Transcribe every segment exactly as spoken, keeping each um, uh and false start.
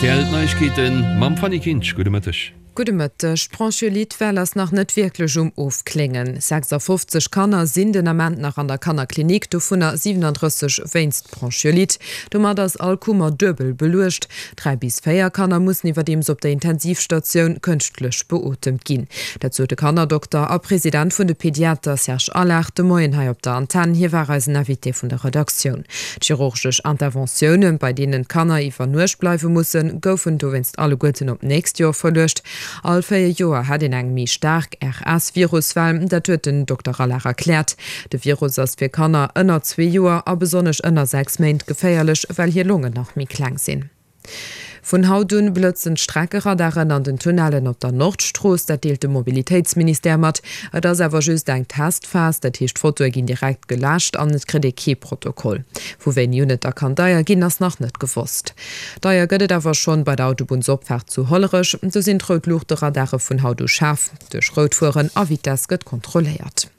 R T L-Neuigkeiten, Mam Fanny Kinsch, gute Mittag. Gute Mittag. Bronchiolitis will es noch nicht wirklich um aufklingen. sechsundfünfzig Kanner sind in der Moment nach an der Kannerklinik, davon siebenunddreißig weinst Bronchiolitis. Du mal das Alkummer doppelt beluscht. Drei bis vier Kanner müssen über dem auf der Intensivstation künstlich beatmet gehen. Dazu der Kannerdoktor, auch Präsident von der Pädiater Serge Allard, der Moin hier auf der Antenne, hier war als Navité von der Redaktion. Chirurgische Interventionen, bei denen Kanner über nur bleiben müssen, gaufen du wennst alle Guten ab nächstes Jahr verlöscht. All vier Jahre hat den eng mi stark R S-Virusfall, dat huet den Doktor Allard erklärt. De Virus ass fir Kanner ënner zwei Joer a besonnech ënner sechs Meint geféierlech, weil hier Lungen noch mi klang sinn. Von Hautun blötzen Streckeradaren an den Tunnelen op der Nordstroß, dat deelt dem Mobilitätsminister mat, das awer just eng Testfas, dat hicht Foto gin direkt gelascht an het Kreditprotokoll. Wo wenn Unit der kann daier gin ass noch net gewusst. Daier gëtt awer schon bei der Autobahnsopfahrt zu hollerech, so sind Rotluchte Radare vun Hautu schaff, durch Rotfuen a wie das gëtt kontrolliert.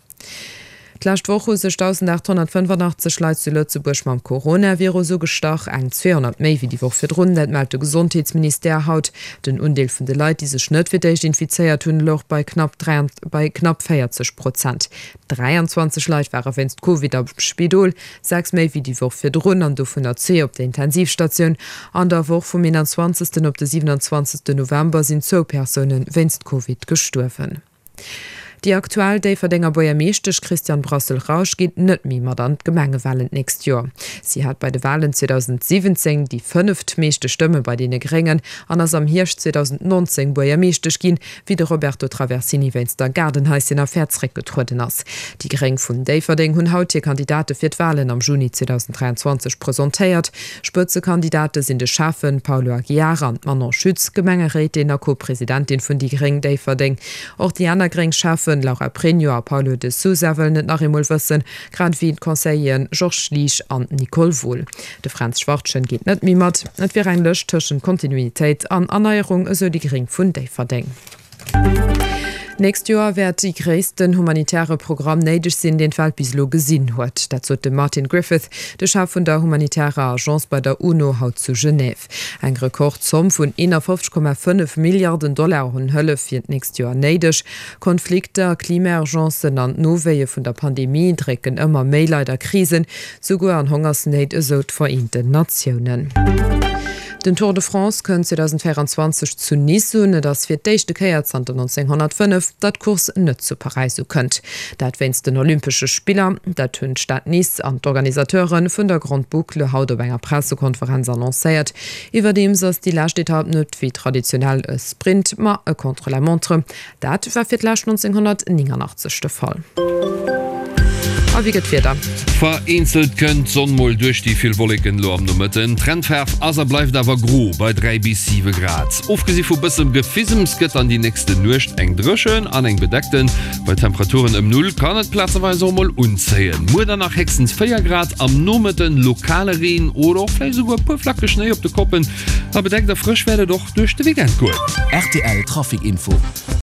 Last Woche sech eintausendachthundertfünfundachtzig Leiit zu Lützeburg mam Coronavirus so gestach eng zweihundert méi wie die Woche fir run, meldete Gesundheitsminister haut. Den Undeel vun de Leiit diese Schnëtwidech infizeiert hunn Loch bei knapp drei, bei knapp vierzig Prozent. dreiundzwanzig Leiit waren wennst Covid am Spidol, sechs méi wie die Woche fir run an do vun der C op der Intensivstation. An der Woche vom einundzwanzigsten op der siebenundzwanzigsten November sind zo Personen wennst Covid gestorven. Die aktuell déi verdennger Boier meeschtech Christian Brassel-Rausch geht net mi mat an Gemengewahlen nächst Jahr. Sie hat bei de Wahlen zweitausendsiebzehn die fünft meeschte Stimme bei denen geringen, an ass am Hirsch zweitausendneunzehn Boier meeschtech gin, wie de Roberto Traversini wenn's der Gardenhäusener Pferdsreck getruden ass. Die Gering vun Déiferding hunn haut hier Kandidate fir Wahlen am Juni zweitausenddreiundzwanzig präsentéiert. Spëzekandidate sind de Schaffen Paulo Aguiar an Manon Schütz, Gemengerätin a Co-Präsidentin vun die Gering Déiferding. Auch die aner Gering schaffen Laura Preño a Paulo de Sousa wollen net nach emul wëssen, grad wie Konseien Georges Lich an Nicole Wohl. De Franz Schwarzen geht net mi mat, net wie ein Lösch tschen Kontinuitéit an Annäierung eso die Gering vun déi verdeng. Nächst Jahr werd die gréissten humanitäre Programm neidig sinn den Fall bislo gesinn huet. Dazu de Martin Griffith, de Chef vun der humanitäre Agence bei der UNO haut zu Genève. Eng Rekordzomm vun einundfünfzig Komma fünf Milliarden Dollar hun Hëlle fir nächst Jahr neidig. Konflikte, Klimaergencen an Noweie vun der Pandemie drecken ëmmer méileider Krisen, sogar an Hongersneid esot Vereinten Nationen. Den Tour de France können zweitausendvierundzwanzig zu Nice so, das fir d'échte Käier seit neunzehnhundertfünf dat Kurs net zu Paris so könnt. Dat wennst den Olympische Spieler, dat hunn Stadt Nice an d'Organisateuren vun der Grand Boucle haut op enger Pressekonferenz annoncéiert. Iwerdem sos die Lastetape net wie traditionell e Sprint ma e contre la montre. Dat war fir Lasch neunzehnhundertneunundachtzig der Fall. Aber wie geht weiter? Vereinzelt könnt Sonnenmol durch die vielwolligen Lorm Mitten. Trendfärb, also bleibt aber grob bei drei bis sieben Grad. Aufgesehen von bis im Gefissems geht an die nächste Nacht eng dröschen, an eng bedeckten. Bei Temperaturen im Null kann es platzweise auch mal unzählen. Nur danach höchstens vier Grad am Nometen lokale Regen oder vielleicht sogar ein paar Flacke Schnee auf den Koppen. Aber bedeckt der frisch werde doch durch den Weekend gut. R T L Traffic Info.